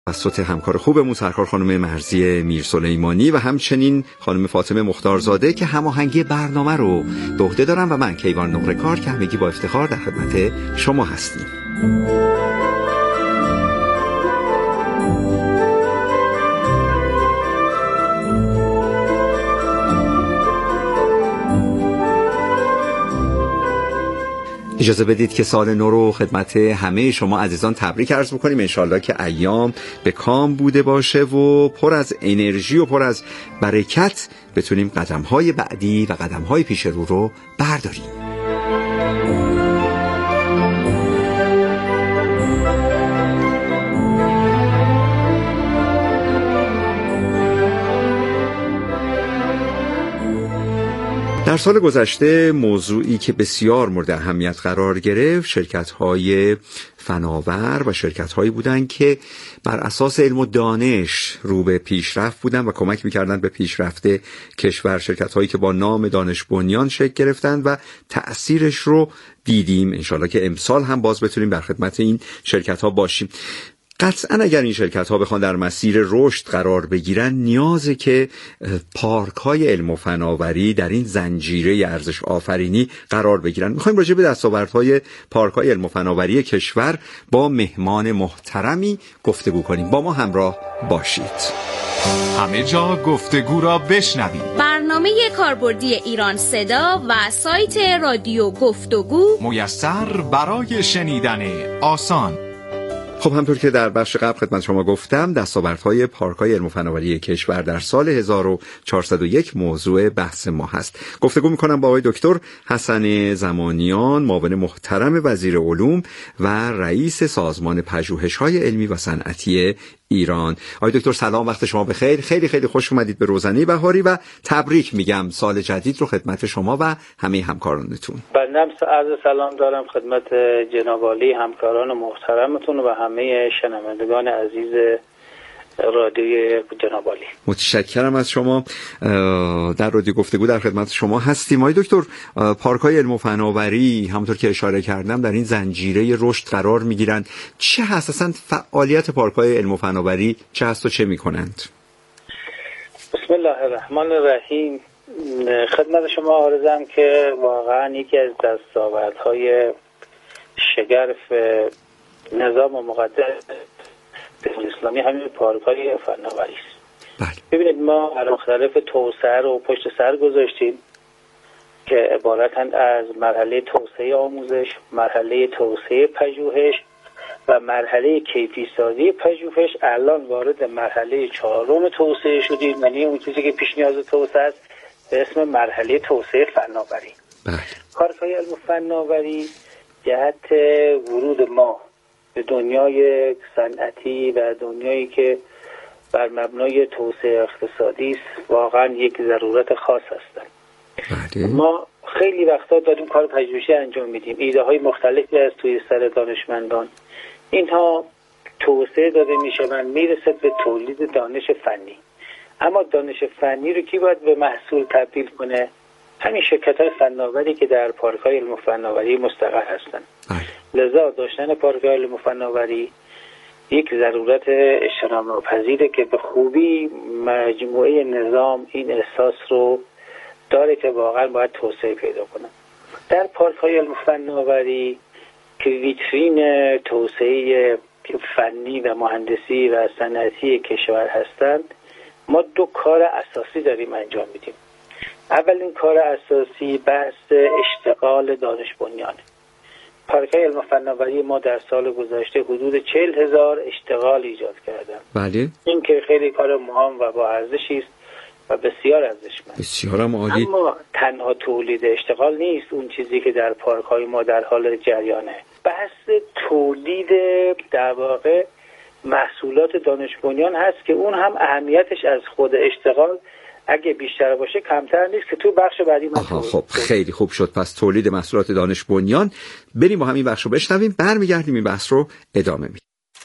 توسط همکار خوبمون سرکار خانم مرضیه میرسلیمانی و همچنین خانم فاطمه مختارزاده که هماهنگی برنامه رو به عهده دارن و من کیوان نقره‌کار که همگی با افتخار در خدمت شما هستیم. اجازه بدید که سال نو رو خدمت همه شما عزیزان تبریک عرض بکنیم. انشالله که ایام به کام بوده باشه و پر از انرژی و پر از برکت بتونیم قدم‌های بعدی و قدم‌های پیش رو برداریم. در سال گذشته موضوعی که بسیار مورد اهمیت قرار گرفت شرکت‌های فناور و شرکت‌هایی بودند که بر اساس علم و دانش رو به پیشرفت بودند و کمک می‌کردند به پیشرفت کشور. شرکت‌هایی که با نام دانش بنیان شکل گرفتند و تأثیرش رو دیدیم. انشالله که امسال هم باز بتونیم در خدمت این شرکت‌ها باشیم. قطعاً اگر این شرکت‌ها بخوان در مسیر رشد قرار بگیرن نیازه که پارک‌های علم و فناوری در این زنجیره ارزش آفرینی قرار بگیرن. می‌خوایم راجع به دستاوردهای پارک‌های علم و فناوری کشور با مهمان محترمی گفتگو کنیم. با ما همراه باشید. همه جا گفتگو را بشنوید. برنامه کاربردی ایران صدا و سایت رادیو گفتگو میسر برای شنیدن آسان. خب همطور که در بخش قبل خدمت شما گفتم دستاوردهای پارک‌های علم و فناوری کشور در سال 1401 موضوع بحث ما هست. گفتگو می‌کنم با آقای دکتر حسن زمانیان، معاون محترم وزیر علوم و رئیس سازمان پژوهش‌های علمی و صنعتی ایران. آقای دکتر سلام، وقت شما بخیر. خیلی خیلی خوش اومدید به روزنه بهاری و تبریک میگم سال جدید رو خدمت شما و همه همکارانتون. بنده عرض سلام دارم خدمت جناب عالی همکاران محترمتون و همه شنوندگان عزیز رادیوی جناب عالی. متشکرم از شما. در رادیو گفتگو در خدمت شما هستیم. آقای دکتر، پارک‌های علم و فناوری همونطور که اشاره کردم در این زنجیره رشد قرار می‌گیرند. چه هست اصلا فعالیت پارک‌های علم و فناوری؟ چه هست و چه می‌کنند؟ بسم الله الرحمن الرحیم. خدمت شما عرضم که واقعا یکی از دستاوردهای شگرف نظام و مقدس اسلامی همین پارک‌های فناوری است. ببینید ما در مختلف توسعه رو پشت سر گذاشتیم که عبارتند از مرحله توسعه آموزش، مرحله توسعه پژوهش و مرحله کیفی سازی پژوهش. الان وارد مرحله 4 توسعه شدیم، یعنی اون چیزی که پیش نیاز توسعه است به اسم مرحله توسعه فناوری. پارک‌های علم و فناوری جهت ورود ما به دنیای صنعتی و دنیایی که بر مبنای توسعه اقتصادی است واقعا یک ضرورت خاص هستند. ما خیلی وقتا داریم کار پژوهشی انجام میدیم، ایده های مختلفی از توی سر دانشمندان اینها توسعه داده میشوند، میرسد به تولید دانش فنی. اما دانش فنی رو کی باید به محصول تبدیل کنه؟ همین شرکت‌های فناوری که در پارک‌های علم و فناوری مستقر هستند. لذا داشتن پارک‌های علم و فناوری یک ضرورت اجتناب ناپذیره که به خوبی مجموعه نظام این احساس رو داره که واقعا باید توسعه پیدا کنه. در پارک‌های علم و فناوری که ویترین توسعه فنی و مهندسی و صنعتی کشور هستند، ما 2 کار اساسی داریم انجام میدیم. اولین کار اساسی بحث اشتغال دانش بنیانه. پارک‌های علم و فناوری ما در سال گذشته حدود 40,000 اشتغال ایجاد کردن. بله. این که خیلی کار مهم و با ارزشی است و بسیار ارزشمند. بسیارم عالی. اما تنها تولید اشتغال نیست اون چیزی که در پارک‌های ما در حال جریانه. بحث تولید در واقع محصولات دانش بنیان هست که اون هم اهمیتش از خود اشتغال اگه بیشتر باشه کمتر نیست که تو بخش بعدی من خب خیلی خوب شد. پس تولید محصولات دانش بنیان. بریم با همین بخش رو بشنویم، برمیگردیم این بحث رو ادامه میدیم.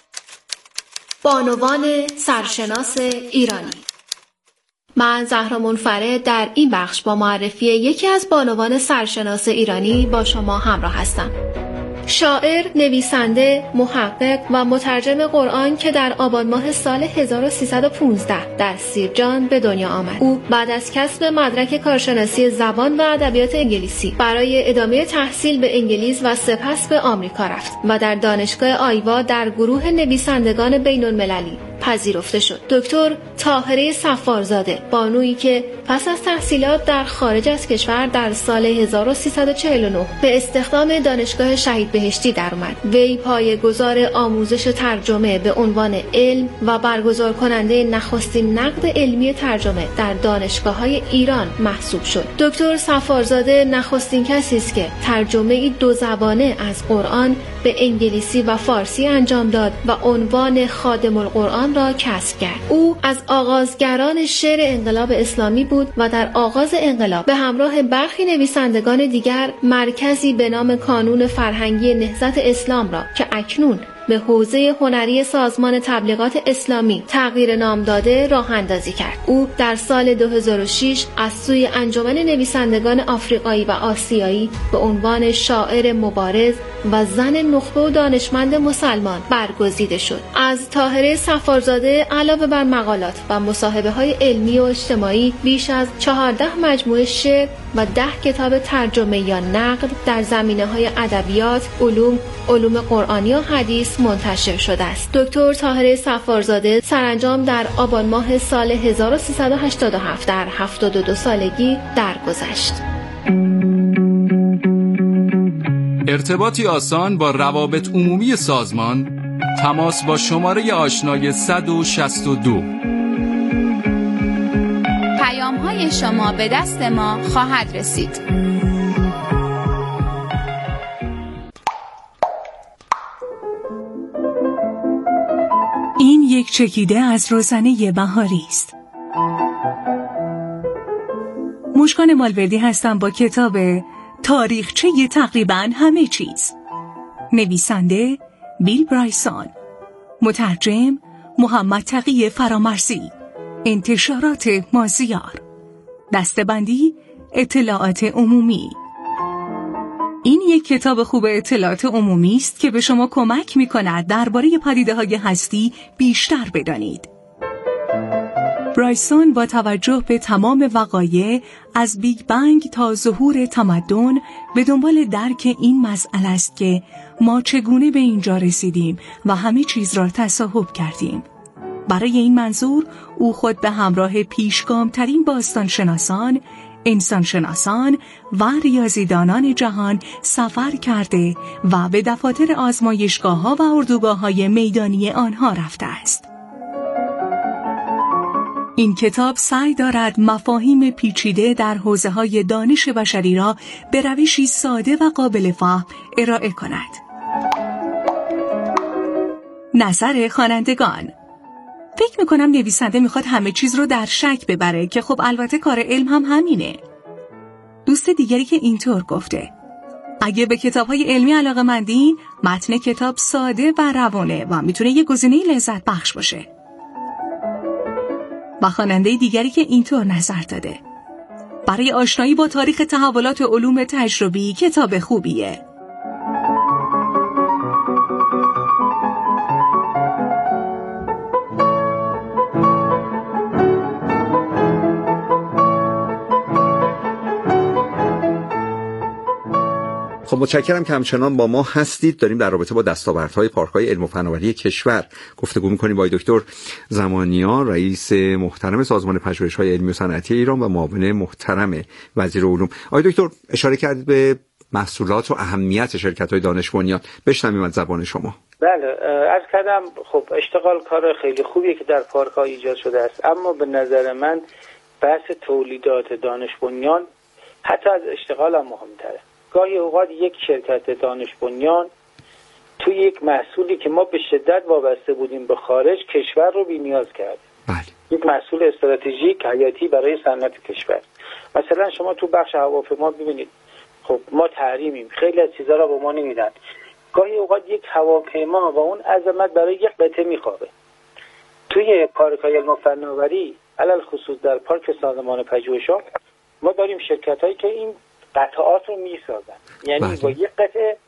بانوان سرشناس ایرانی. من زهرا منفرد در این بخش با معرفی یکی از بانوان سرشناس ایرانی با شما همراه هستم. شاعر، نویسنده، محقق و مترجم قرآن که در آبان ماه سال 1315 در سیرجان به دنیا آمد. او بعد از کسب مدرک کارشناسی زبان و ادبیات انگلیسی برای ادامه تحصیل به انگلیس و سپس به آمریکا رفت و در دانشگاه آیوا در گروه نویسندگان بین‌المللی پذیرفته شد. دکتر طاهره صفارزاده، بانویی که پس از تحصیلات در خارج از کشور در سال 1349 به استخدام دانشگاه شهید بهشتی درآمد. وی پایه‌گذار آموزش ترجمه به عنوان علم و برگزار کننده نخستین نقد علمی ترجمه در دانشگاه‌های ایران محسوب شد. دکتر صفارزاده نخستین کسی است که ترجمه 2 زبانه از قرآن به انگلیسی و فارسی انجام داد و عنوان خادم القرآن را کسب کرد. او از آغازگران شعر انقلاب اسلامی بود و در آغاز انقلاب به همراه برخی نویسندگان دیگر مرکزی به نام کانون فرهنگی نهضت اسلام را که اکنون به حوزه هنری سازمان تبلیغات اسلامی تغییر نام داده راه اندازی کرد. او در سال 2006 از سوی انجمن نویسندگان آفریقایی و آسیایی به عنوان شاعر مبارز و زن نخبه و دانشمند مسلمان برگزیده شد. از طاهره صفارزاده علاوه بر مقالات و مصاحبه‌های علمی و اجتماعی بیش از 14 مجموعه شعر و 10 کتاب ترجمه یا نقد در زمینه‌های ادبیات، علوم قرآنی و حدیث منتشر شده است. دکتر طاهره صفارزاده سرانجام در آبان ماه سال 1387 در 72 سالگی درگذشت. ارتباطی آسان با روابط عمومی سازمان، تماس با شماره آشنای 162. پیام‌های شما به دست ما خواهد رسید. این یک چکیده از روزنه بهاری است. مشکان مالوردی هستم با کتاب تاریخچه تقریباً همه چیز. نویسنده بیل برایسون، مترجم محمد تقی فرامرزی، انتشارات مازیار، دسته‌بندی اطلاعات عمومی. این یک کتاب خوب اطلاعات عمومی است که به شما کمک می‌کند درباره پدیده‌های هستی بیشتر بدانید. برایسون با توجه به تمام وقایع از بیگ بنگ تا ظهور تمدن به دنبال درک این مسئله است که ما چگونه به اینجا رسیدیم و همه چیز را تصاحب کردیم. برای این منظور او خود به همراه پیشگام‌ترین باستانشناسان، انسانشناسان و ریاضیدانان جهان سفر کرده و به دفاتر آزمایشگاه‌ها و اردوگاه‌های میدانی آنها رفته است. این کتاب سعی دارد مفاهیم پیچیده در حوزه‌های دانش بشری را به روشی ساده و قابل فهم ارائه کند. نظر خوانندگان: فکر میکنم نویسنده میخواد همه چیز رو در شک ببره که خب البته کار علم هم همینه. دوست دیگری که اینطور گفته: اگه به کتاب‌های علمی علاقه‌مندین، متن کتاب ساده و روانه و میتونه یه گزینه لذت بخش باشه. و خواننده دیگری که اینطور نظر داده: برای آشنایی با تاریخ تحولات علوم تجربی کتاب خوبیه. خب متشکرم که همچنان با ما هستید. داریم در رابطه با دستاوردهای پارک‌های علم و فناوری کشور گفتگو می‌کنیم با دکتر زمانیان، رئیس محترم سازمان پژوهش‌های علمی و صنعتی ایران و معاون محترم وزیر علوم. آقای دکتر اشاره کردید به محصولات و اهمیت شرکت‌های دانش بنیان. بشنویم از زبان شما. بله، عرض کردم خب اشتغال کار خیلی خوبیه که در پارک‌ها ایجاد شده است، اما به نظر من بحث تولیدات دانش بنیان حتی از اشتغال هم مهم‌تره. گاهی اوقات یک شرکت دانش بنیان توی یک محصولی که ما به شدت وابسته بودیم به خارج، کشور رو بی‌نیاز کرد. بله. یک محصول استراتژیک حیاتی برای صنعت کشور. مثلا شما تو بخش هواپیما ببینید، خب ما تحریمیم، خیلی از چیزا رو به ما نمیدن. گاهی اوقات یک هواپیما و اون عظمت برای یک قطعه میخوابه. توی پارک‌های علم و فناوری، علل خصوص در پارک سازمان پژوهش‌ها، ما داریم شرکت‌هایی که این قطعات رو میسازن، یعنی با یک قطعه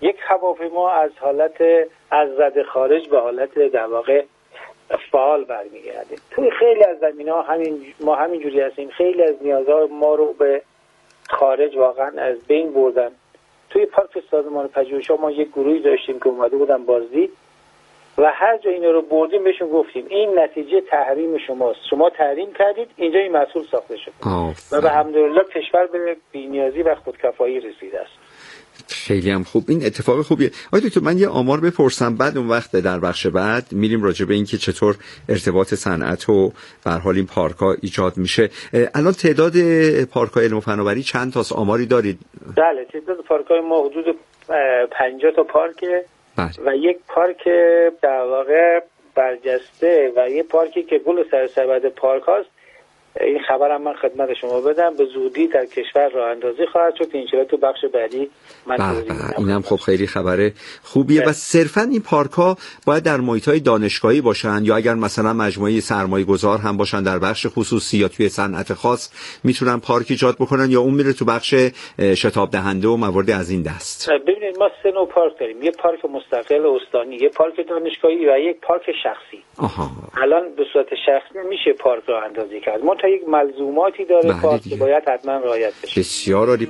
یک هواپیما از حالت از رده خارج به حالت در واقع فعال برمیگرده. توی خیلی از زمینه‌ها ما همینجوری هستیم. خیلی از نیازهای ما رو به خارج واقعا از بین بردن. توی پارک سازمان پژوهش‌ها ما یک گروهی داشتیم که اومده بودن بازدید و هر جا اینا رو بردیم بهشون گفتیم این نتیجه تحریم شماست، شما تحریم کردید، اینجا این محصول ساخته شده و به الحمدلله کشور به بی‌نیازی و خودکفایی رسیده است. خیلی هم خوب، این اتفاق خوبیه. آقای دکتر من یه آمار بپرسم، بعد اون وقت در بخش بعد میریم راجع به این که چطور ارتباط صنعت و به هر حال این پارک‌ها ایجاد میشه. الان تعداد پارک‌های علم و فناوری چند تاست؟ آماری دارید؟ بله، تعداد پارک‌های ما حدود 50 تا پارکه و یک پارک در واقع برجسته و یک پارکی که گل سرسبد پارک هاست. این خبرم من خدمت شما بدم، به زودی در کشور راه اندازی خواهد شد. این تو بخش بعدی من توضیح میدم. اینم خب خیلی خبر خوبیه. و صرفا این پارک ها باید در محیط‌های دانشگاهی باشن یا اگر مثلا مجموعه سرمایه‌گذار هم باشن در بخش خصوصی یا توی صنعت خاص میتونن پارک ایجاد بکنن یا اون میره تو بخش شتاب دهنده و موارد از این دست؟ ببینید ما 3 نوع پارک داریم، یه پارک مستقل استانی، یه پارک دانشگاهی و یک پارک شخصی. الان به صورت شخصی میشه پارک راه اندازی کرد، تا یک ملزوماتی داره پارک که باید حتما رعایت بشه. بسیار عالی.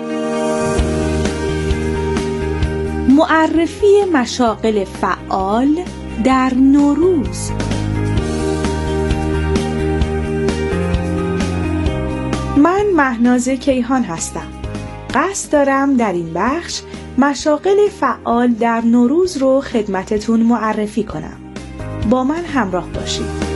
معرفی مشاغل فعال در نوروز. من مهناز کیهان هستم. قصد دارم در این بخش مشاغل فعال در نوروز رو خدمتتون معرفی کنم. با من همراه باشید.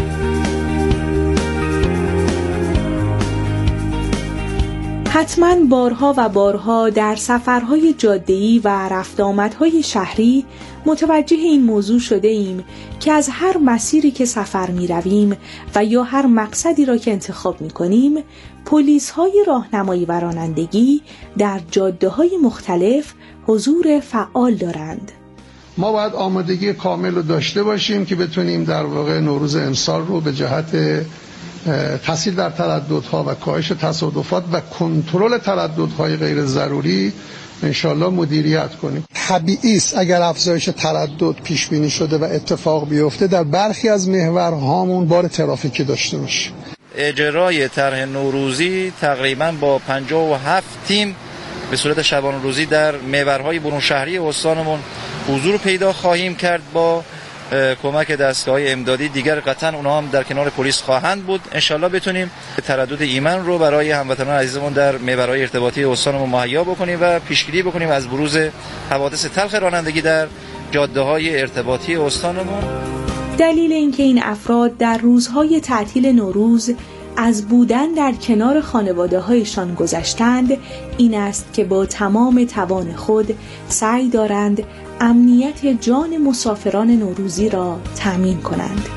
حتما بارها و بارها در سفرهای جاده‌ای و رفت آمدهای شهری متوجه این موضوع شده ایم که از هر مسیری که سفر می رویم و یا هر مقصدی را که انتخاب می کنیم، پلیس‌های راهنمایی و رانندگی در جاده‌های مختلف حضور فعال دارند. ما باید آمادگی کامل رو داشته باشیم که بتونیم در واقع نوروز امسال رو به جهت تسهیل در ترددها و کاهش تصادفات و کنترل ترددهای غیر ضروری انشالله مدیریت کنیم. طبیعی است اگر افزایش تردد پیش بینی شده و اتفاق بیفته در برخی از محورهامون بار ترافیکی داشته باشیم. اجرای طرح نوروزی تقریبا با 57 تیم به صورت شبانه روزی در محورهای برون شهری استانمون حضور پیدا خواهیم کرد با کمک دستگاه‌های امدادی دیگر. قطعا اونها هم در کنار پلیس خواهند بود. انشالله بتونیم تردد ایمن رو برای هموطنان عزیزمون در محورهای ارتباطی استانمون مهیا بکنیم و پیشگیری بکنیم از بروز حوادث تلخ رانندگی در جاده‌های ارتباطی استانمون. دلیل اینکه این افراد در روزهای تعطیل نوروز از بودن در کنار خانواده‌هایشان گذشتند این است که با تمام توان خود سعی دارند امنیت جان مسافران نوروزی را تأمین کنند.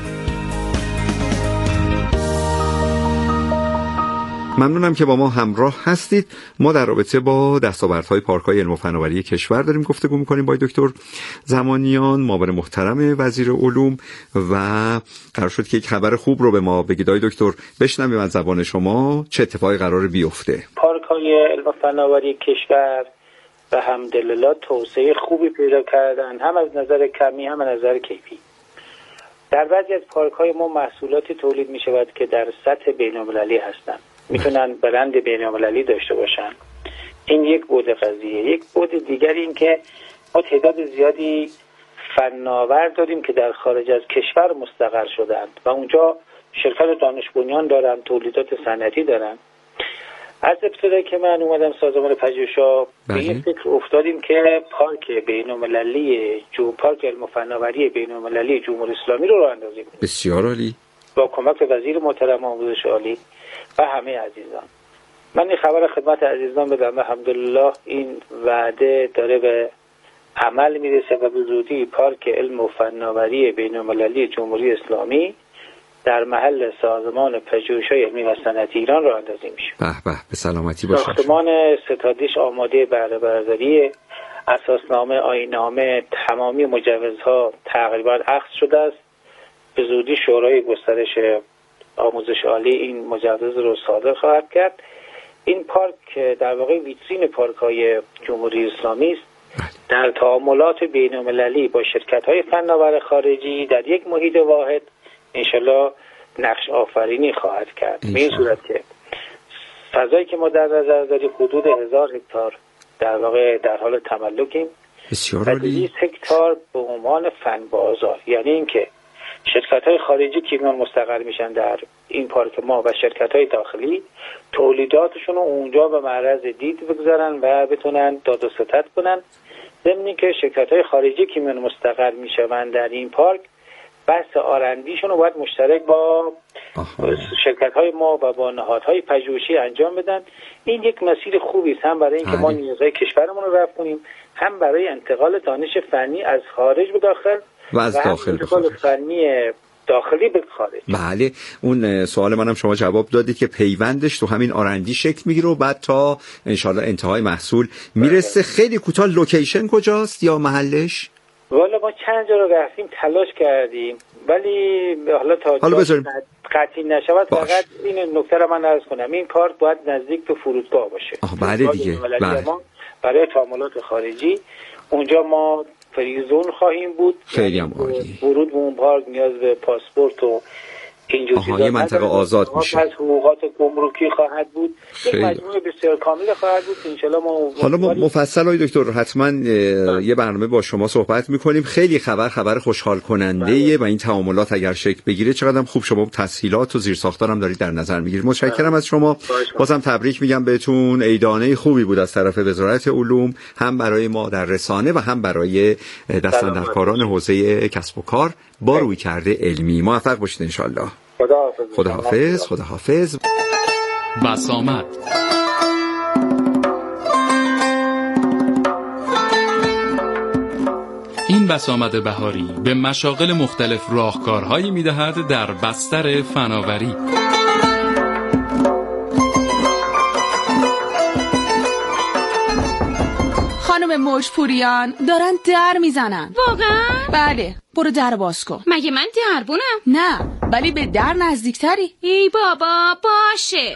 ممنونم که با ما همراه هستید. ما در رابطه با دستاوردهای پارک‌های علم و فناوری کشور داریم گفتگو می‌کنیم با دکتر زمانیان، معاون محترم وزیر علوم، و قرار شد که یک خبر خوب رو به ما بگید. دکتر بشنویم از زبان شما چه اتفاقی قرار بیفته. پارک‌های علم و فناوری کشور و الحمدلله توسعه خوبی پیدا کردن، هم از نظر کمی هم از نظر کیفی. در بعضی از پارک‌های ما محصولاتی تولید می‌شود که در سطح بین‌المللی هستند، میتونن برند بین‌المللی داشته باشن. این یک بود قضیه. یک بود دیگر این که ما تعداد زیادی فناور داریم که در خارج از کشور مستقر شدند و اونجا شرکت دانش بنیان دارن، تولیدات صنعتی دارن. از ابتدایی که من اومدم سازمان پژوهش‌ها به این فکر افتادیم که پارک بین‌المللی پارک علم و فناوری بین‌المللی جمهوری اسلامی رو راه اندازی کنیم. بسیار عالی. با کمک وزیر محترم آموزش عالی و همه عزیزان. من این خبر خدمت عزیزان بدم الحمدلله این وعده داره به عمل میرسه و به زودی پارک علم و فناوری بین‌المللی جمهوری اسلامی در محل سازمان پژوهش‌های علمی و صنعتی ایران راه اندازی میشه. به سلامتی باشید. ساختمان ستادیش آماده بهره برداری، اساسنامه، آیین‌نامه، تمامی مجوزها تقریبا اخذ شده است. به زودی شورای گسترش آموزش عالی این مجوز رو صادر خواهد کرد. این پارک در واقع ویترین پارک‌های جمهوری اسلامی است در تعاملات بین‌المللی با شرکت‌های فناور خارجی در یک محیط واحد انشالله نقش آفرینی خواهد کرد. به این صورت که فضایی که ما در نظر داریم حدود 1000 هکتار در واقع در حال تملکیم. بسیار عالی. 200 هکتار به عنوان فن بازار، یعنی اینکه شرکت‌های خارجی که میان مستقر میشن در این پارک ما و شرکت‌های داخلی تولیداتشون رو اونجا به معرض دید بگذارن و بتونن داد و ستد کنن. ضمن اینکه شرکت‌های خارجی که میان مستقر میشن در این پارک بحث آرندیشون رو باید مشترک با شرکت‌های ما و با نهادهای پژوهشی انجام بدن. این یک مسیر خوبی است هم برای اینکه ما نیازهای کشورمون رو رفع کنیم، هم برای انتقال دانش فنی از خارج به داخل و از داخل به خارج. فنی داخلی به خارج. بله، اون سوال منم شما جواب دادید که پیوندش تو همین آرندی شکل میگیره و بعد تا انشالله انتهای محصول میرسه. خیلی کوتاه لوکیشن کجاست یا محلش؟ والا ما چند جا رو رفتیم تلاش کردیم ولی حالا بذاریم قطعی نشود. فقط این نکته رو من عرض کنم، این پارک باید نزدیک به فرودگاه باشه. بله دیگه. بله. برای تعاملات خارجی اونجا ما فریزون خواهیم بود. خیلی هم عالی. ورود به اون پارک نیاز به پاسپورت و اینجور چیزا یه منطقه آزاد میشه. از حقوقات گمرکی خواهد بود. یک مجموعه بسیار کامل خواهد بود. انشالله ما حالا مفصل های دکتر حتما یه برنامه با شما صحبت میکنیم. خیلی خبر خوشحال کننده و این تعاملات اگر شکل بگیره چقدر خوب. شما تسهیلات و زیرساختار هم دارید در نظر میگیرید. متشکرم از شما. بازم تبریک میگم بهتون. عیدانه خوبی بود از طرف وزارت علوم، هم برای ما در رسانه و هم برای دستاندرکاران حوزه کسب و کار با رویکرد علمی. موفق باشید ان شاءالله. خداحافظ. خداحافظ. بسامد. این بسامد بهاری به مشاغل مختلف راهکارهایی می‌دهد در بستر فناوری. خانم موجپوریان دارن در میزنن. واقعا؟ بله، برو در باز کن. مگه من دربونم؟ نه، ولی به در نزدیکتری. ای بابا باشه.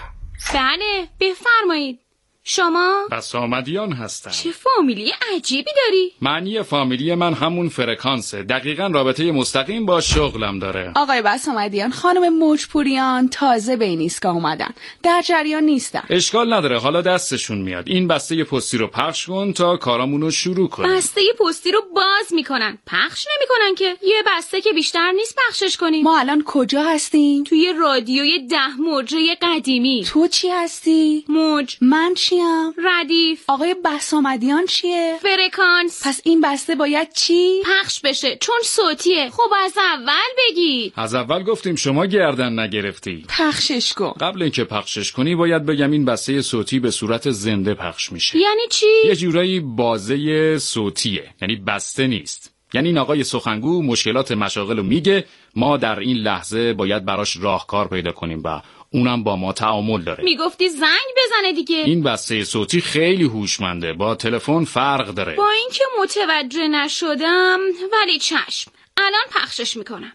بله بفرمایید. شما؟ بسامدیان هستم. چه فامیلی عجیبی داری؟ معنی فامیلی من همون فرکانسه. دقیقاً رابطه مستقیم با شغلم داره. آقای بسامدیان، خانم موجپوریان تازه به این ایستگاه اومدن، در جریان نیستن. اشکال نداره، حالا دستشون میاد. این بسته پستی رو پخش کن تا کارامونو شروع کنیم. بسته پستی رو باز میکنن، پخش نمیکنن که. یه بسته که بیشتر نیست پخشش کنیم. ما الان کجا هستیم؟ توی رادیوی 10 موجه قدیمی. تو چی هستی؟ موج. من چیم؟ ردیف. آقای بسامدیان چیه؟ فرکانس. پس این بسته باید چی؟ پخش بشه، چون صوتیه. خب از اول بگید. از اول گفتیم، شما گردن نگرفتی. پخشش کن. قبل اینکه پخشش کنی باید بگم این بسته صوتی به صورت زنده پخش میشه. یعنی چی؟ یه جورایی بازه صوتیه، یعنی بسته نیست. یعنی این آقای سخنگو مشکلات مشاغل رو میگه، ما در این لحظه باید براش راهکار پیدا کنیم و اونم با ما تعامل داره. میگفتی زنگ بزنه دیگه. این بسته صوتی خیلی هوشمنده، با تلفن فرق داره. با اینکه متوجه نشدم ولی چشم، الان پخشش میکنم.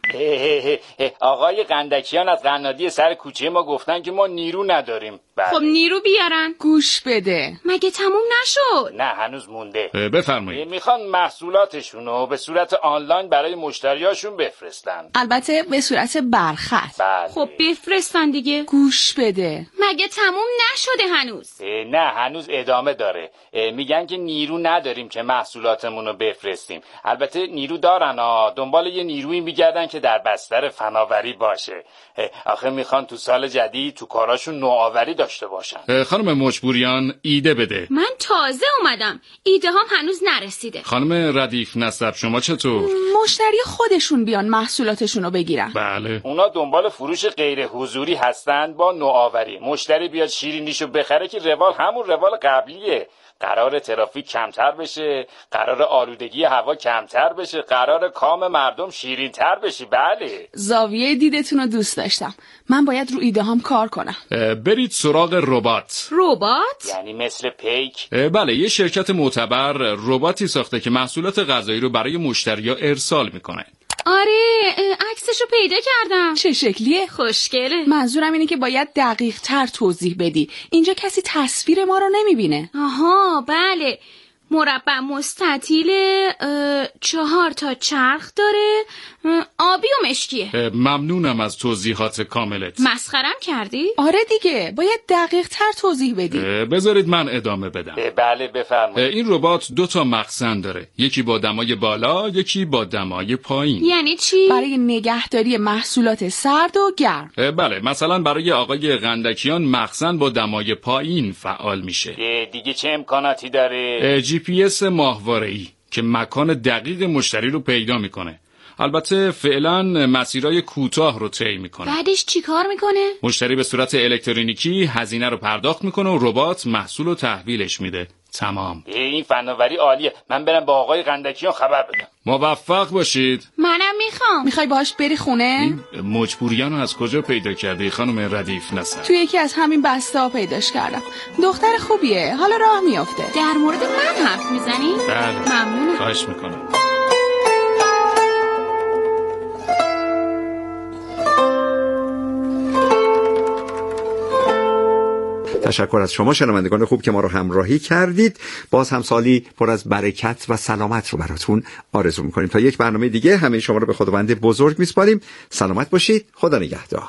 آقای قندکیان از قنادی سر کوچه ما گفتن که ما نیرو نداریم. خب نیرو بیارن. گوش بده. مگه تموم نشد؟ نه هنوز مونده. بفرمایید. میخوان محصولاتشونو به صورت آنلاین برای مشتریاشون بفرستن. البته به صورت برخط. بله. خب بفرستن دیگه. گوش بده. مگه تموم نشده هنوز؟ نه هنوز ادامه داره. میگن که نیرو نداریم که محصولاتمونو بفرستیم. البته نیرو دارن، دنبال یه نیرویی میگردن که در بستر فناوری باشه. آخه میخوان تو سال جدید تو کاراشون نوآوری داشته باشن. خانم موجپوریان ایده بده. من تازه اومدم، ایده هم هنوز نرسیده. خانم ردیف نسب شما چطور؟ مشتری خودشون بیان محصولاتشونو بگیرن. بله. اونا دنبال فروش غیر حضوری هستن با نوآوری. مشتری بیاد شیرینیشو بخره که روال همون روال قبلیه. قرار ترافیک کمتر بشه، قرار آلودگی هوا کمتر بشه، قرار کام مردم شیرین‌تر بشه. بله. زاویه دیدتون رو دوست داشتم. من باید رو ایده هم کار کنم. برید سراغ ربات. ربات؟ یعنی مثل پیک؟ بله، یه شرکت معتبر رباتی ساخته که محصولات غذایی رو برای مشتری‌ها ارسال میکنه. آره، عکسشو پیدا کردم. چه شکلیه؟ خوشگله. منظورم اینه که باید دقیق تر توضیح بدی. اینجا کسی تصویر ما رو نمیبینه. آها بله، مربع مستطیل، 4 تا چرخ داره، آبی و مشکیه. ممنونم از توضیحات کاملت. مسخرم کردی؟ آره دیگه، باید دقیق تر توضیح بدی. بذارید من ادامه بدم. بله بفرمایید. این ربات 2 تا مخزن داره، یکی با دمای بالا، یکی با دمای پایین. یعنی چی؟ برای نگهداری محصولات سرد و گرم. بله، مثلا برای آقای قندکیان مخزن با دمای پایین فعال میشه. دیگه چه امکاناتی داره؟ GPS ماهواره‌ای که مکان دقیق مشتری رو پیدا میکنه. البته فعلا مسیرهای کوتاه رو طی میکنه. بعدش چی کار میکنه؟ مشتری به صورت الکترونیکی هزینه رو پرداخت میکنه و ربات محصول رو تحویلش میده. تمام. این فناوری عالیه. من برم با آقای قندکیان خبر بدم. موفق باشید. منم میخوام. میخوای باهاش بری خونه؟ مجبوریان رو از کجا پیدا کردی خانم ردیف نصر؟ توی یکی از همین بسته ها پیداش کردم. دختر خوبیه، حالا راه میافته. در مورد من حرف میزنی؟ بله. ممنونم. خواهش میکنم. تشکر از شما شنوندگان خوب که ما رو همراهی کردید. باز هم سالی پر از برکت و سلامت رو براتون آرزو میکنیم. تا یک برنامه دیگه همه شما رو به خداوند بزرگ میسپاریم. سلامت باشید. خدا نگهدار.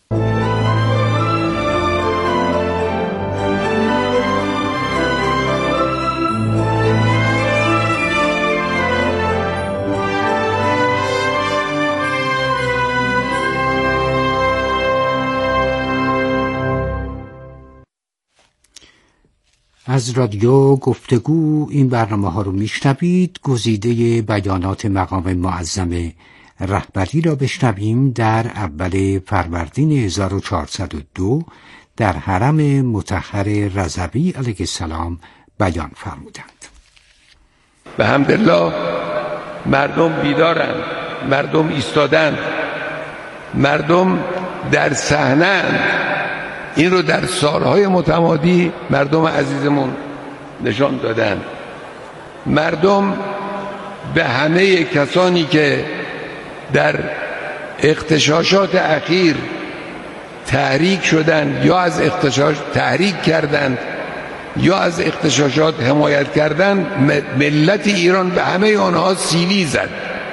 از رادیو گفتگو این برنامه ها رو میشنوید. گزیده بیانات مقام معظم رهبری را بشنویم. در اول فروردین 1402 در حرم مطهر رضوی علیه السلام بیان فرمودند. به حمدالله مردم بیدارند، مردم ایستادند، مردم در صحنه‌اند. این رو در سالهای متمادی مردم عزیزمون نشان دادن. مردم به همه کسانی که در اغتشاشات اخیر تحریک شدند یا از اغتشاش تحریک کردند یا از اغتشاشات حمایت کردند، ملت ایران به همه آنها سیلی زد.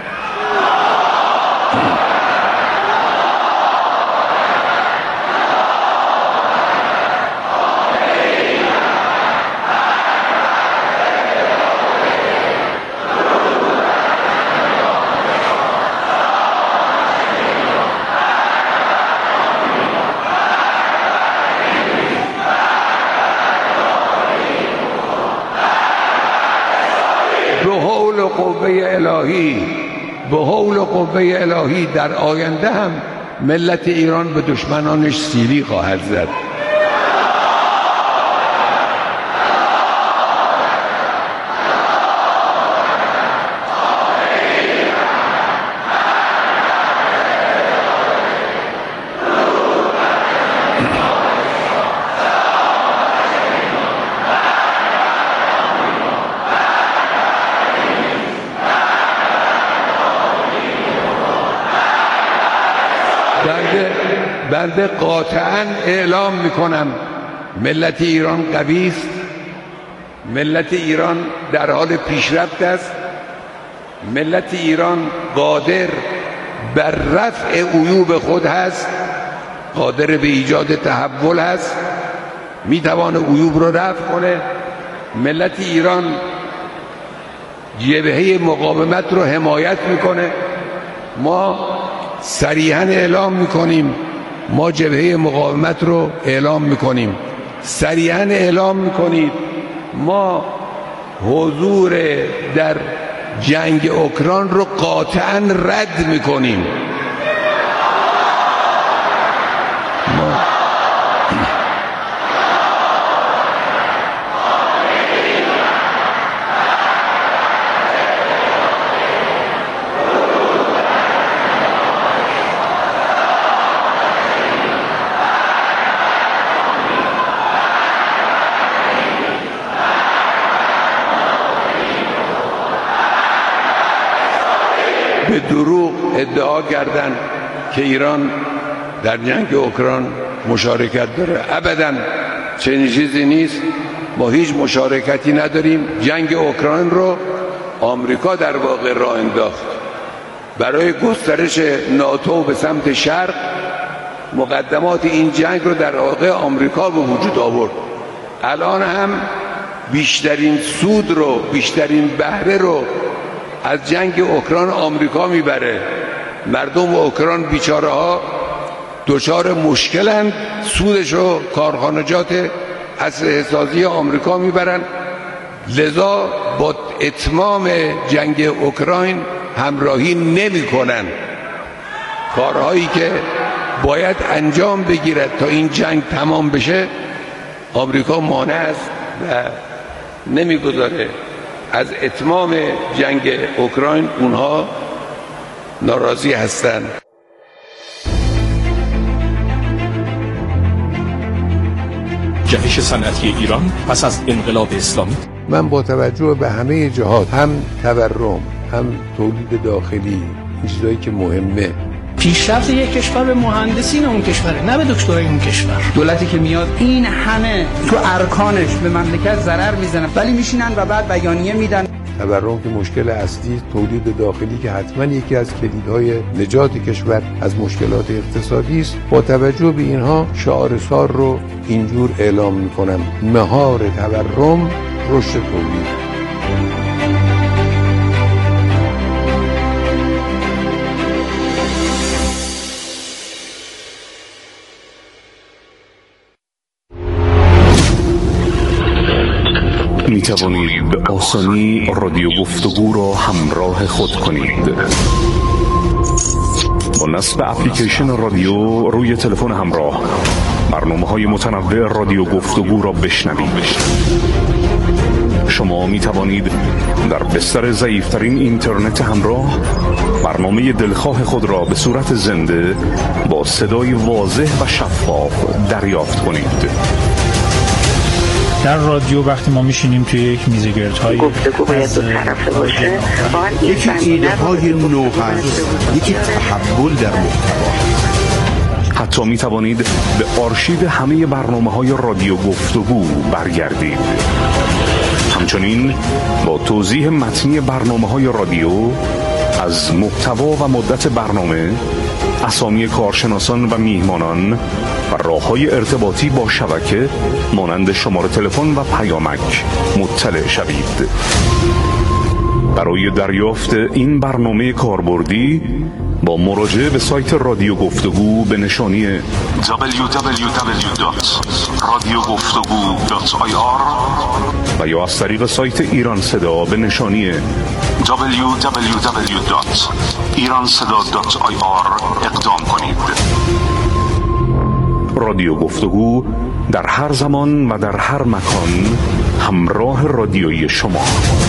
به حول و قوه الهی در آینده هم ملت ایران به دشمنانش سیلی خواهد زد. بنده قاطعاً اعلام میکنم ملت ایران قوی است، ملت ایران در حال پیشرفت است، ملت ایران قادر بر رفع عیوب خود هست، قادر به ایجاد تحول هست، میتواند عیوب رو رفع کنه. ملت ایران جبهه مقاومت رو حمایت میکنه. ما صریحاً اعلام میکنیم، ما جبهه مقاومت رو اعلام میکنیم، صریحاً اعلام میکنید ما حضور در جنگ اوکراین رو قاطعاً رد میکنیم. به دروغ ادعا کردند که ایران در جنگ اوکراین مشارکت داره. ابداً چنین چیزی نیست. ما هیچ مشارکتی نداریم. جنگ اوکراین رو آمریکا در واقع راه انداخت برای گسترش ناتو به سمت شرق. مقدمات این جنگ رو در واقع آمریکا به وجود آورد. الان هم بیشترین سود رو، بیشترین بهره رو از جنگ اوکراین آمریکا میبره. مردم اوکراین بیچاره ها دچار مشکلند، سودش رو کارخانجات اسلحه‌سازی آمریکا میبرن. لذا با اتمام جنگ اوکراین همراهی نمی‌کنن. کارهایی که باید انجام بگیرد تا این جنگ تمام بشه آمریکا مانع است و نمیگذاره از اتمام جنگ اوکراین. اونها ناراضی هستند. جهش صنعتی ایران پس از انقلاب اسلامی. من با توجه به همه جهات، هم تورم، هم تولید داخلی، این چیزایی که مهمه، پیشرفت یک کشور به مهندسین اون کشوره، نه به دکترای اون کشور. دولتی که میاد این همه تو ارکانش به مملکت ضرر میزنه ولی میشینن و بعد بیانیه میدن. تورم که مشکل اصلی، تولید داخلی که حتما یکی از کلیدهای نجات کشور از مشکلات اقتصادی است. با توجه به اینها شعار سال رو اینجور اعلام میکنم: مهار تورم، رشد تولید. می توانید به آسانی رادیو گفتگو را همراه خود کنید. با نصب اپلیکیشن رادیو روی تلفن همراه برنامه‌های متنوع رادیو گفتگو را بشنوید. شما می توانید در بستر ضعیف‌ترین اینترنت همراه برنامه دلخواه خود را به صورت زنده با صدای واضح و شفاف دریافت کنید. در رادیو وقتی ما میشینیم توی یک میزگردهای گفتگو باید دو طرفه باشه. یکی ایده های نو هست، یکی تحول در محتوا. حتی می توانید به آرشیو همه برنامه‌های رادیو گفتگو برگردید. همچنین با توضیح متنی برنامه‌های رادیو از محتوا و مدت برنامه، اسامی کارشناسان و میهمانان و راه‌های ارتباطی با شبکه مانند شماره تلفن و پیامک مطلع شوید. برای دریافت این برنامه کاربردی با مراجعه به سایت رادیو گفتگو به نشانی www.radiogoftagoo.ir و یا از طریق سایت ایران صدا به نشانی www.iranseda.ir اقدام کنید. رادیو گفتگو در هر زمان و در هر مکان همراه رادیویی شما.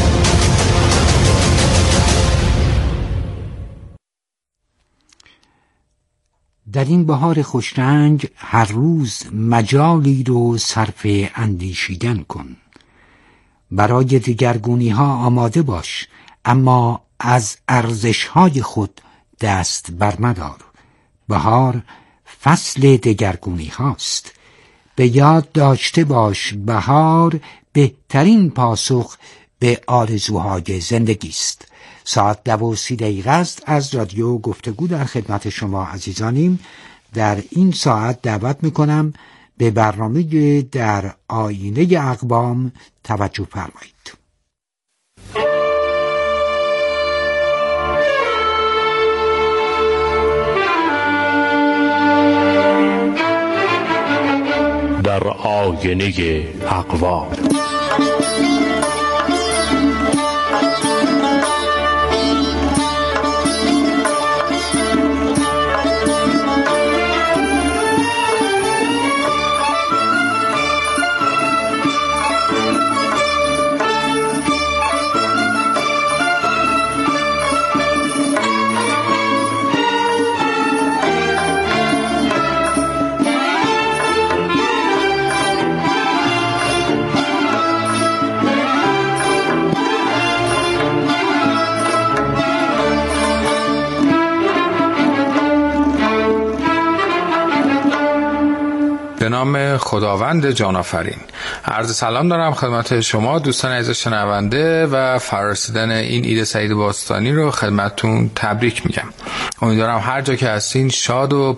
در این بهار خوشرنگ هر روز مجالی رو صرف اندیشیدن کن. برای دگرگونی ها آماده باش، اما از ارزش های خود دست برمدار. بهار فصل دگرگونی هاست. به یاد داشته باش بهار بهترین پاسخ به آرزوهای زندگی است. ساعت 12:30 است از رادیو گفتگو در خدمت شما عزیزانیم. در این ساعت دعوت میکنم به برنامه در آینه اقوام توجه فرمایید. در آینه اقوام. به نام خداوند جان آفرین. عرض سلام دارم خدمت شما دوستان عزیز شنونده و فرارسیدن این عید سعید باستانی رو خدمتتون تبریک میگم. امیدوارم هر جا که هستین شاد و